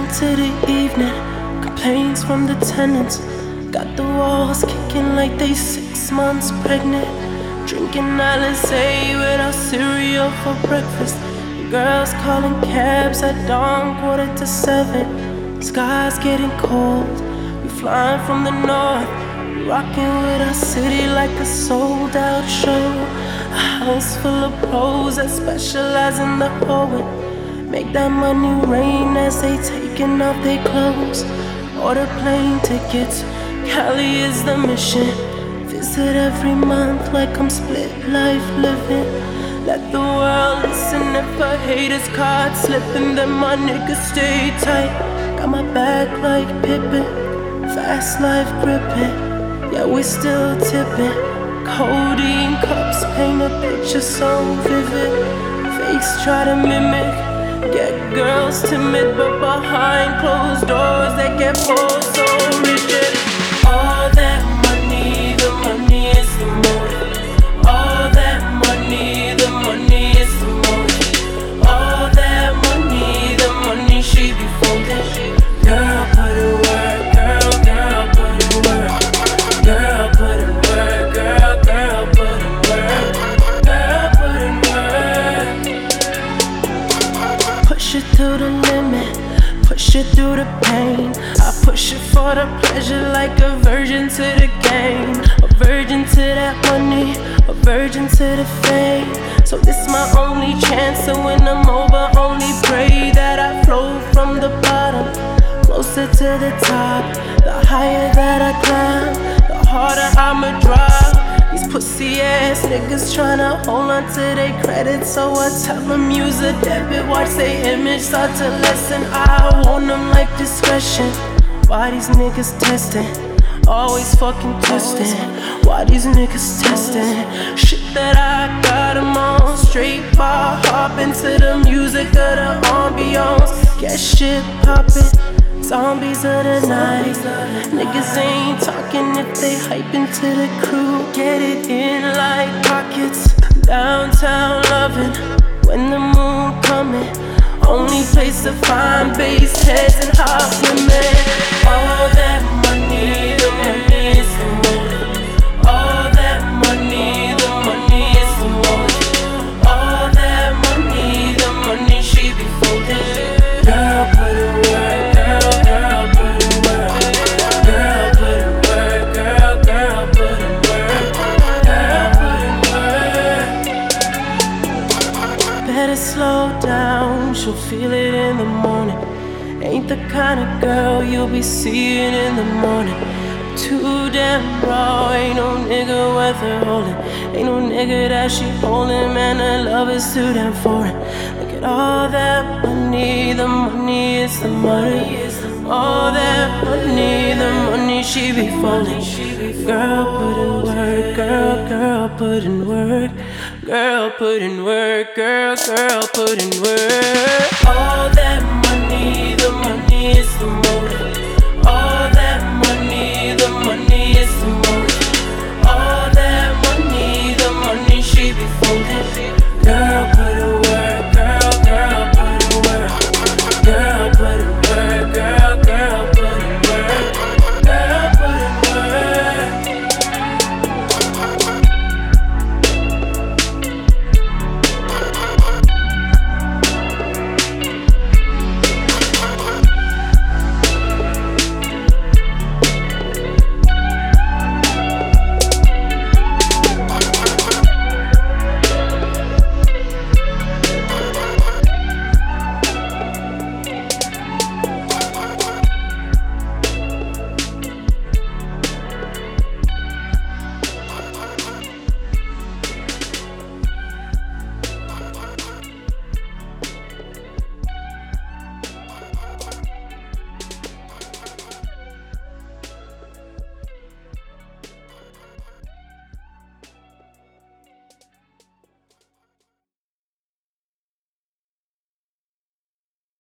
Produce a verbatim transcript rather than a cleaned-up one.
into the evening. Complaints from the tenants. Got the walls kicking like they six months pregnant. Drinking Alizé without cereal for breakfast. Girls calling cabs at dawn, quarter to seven. Sky's getting cold. We flying from the north. Rocking with our city like a sold out show. A house full of pros that specialize in the hoeing. Make that money rain as they taking off their clothes. Order plane tickets, Cali is the mission. Visit every month like I'm split life living. Let the world listen if a hater's caught slipping, then my niggas stay tight. Got my back like Pippin, fast life gripping. Yeah, we still tipping. Codeine cups paint a picture so vivid. Fakes try to mimic, get girls timid, but behind closed doors they get bored so rigid. All that money, the money is the motive. All that money, the money is the motive. All that money, the money she be folding. Girl, put in work, girl, girl, put in work. Girl, put in work, girl, girl, put in work. Girl, put in work. Push it to the limit, push it through the pain. I push it for the pleasure like a virgin to the game. A virgin to that money, a virgin to the fame. So this my only chance to win them over. Only pray that I flow from the bottom closer to the top. The higher that I climb, the harder I'ma drive. These pussy ass niggas tryna hold on to their credit, so I tell them use a debit. Watch their image start to lessen. I want them like discretion. Why these niggas testing? Always fucking testing. Why these niggas testing? Shit that I got them on. Straight bar hop into the music of the ambiance. Get shit poppin'. Zombies of the night. Niggas ain't talking if they hype into the crew. Get it in like pockets. Downtown loving when the moon coming. Only place to find bass heads and hot women. All that money, the money is the motive. All that money, the money is the motive. All that money, the money she be folding. Girl, put in work. Slow down, she'll feel it in the morning. Ain't the kind of girl you'll be seeing in the morning. Too damn raw, ain't no nigga worth her holding. Ain't no nigga that she holding, man, her love is too damn foreign. Look at all that money, the money is the money. All that money, the money she be folding. Girl, put in work, girl, girl, put in work. Girl, put in work, girl, girl, put in work.